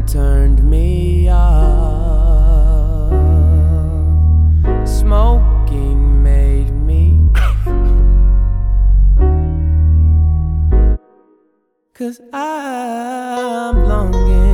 turned me off. Smoking made me cause I'm longing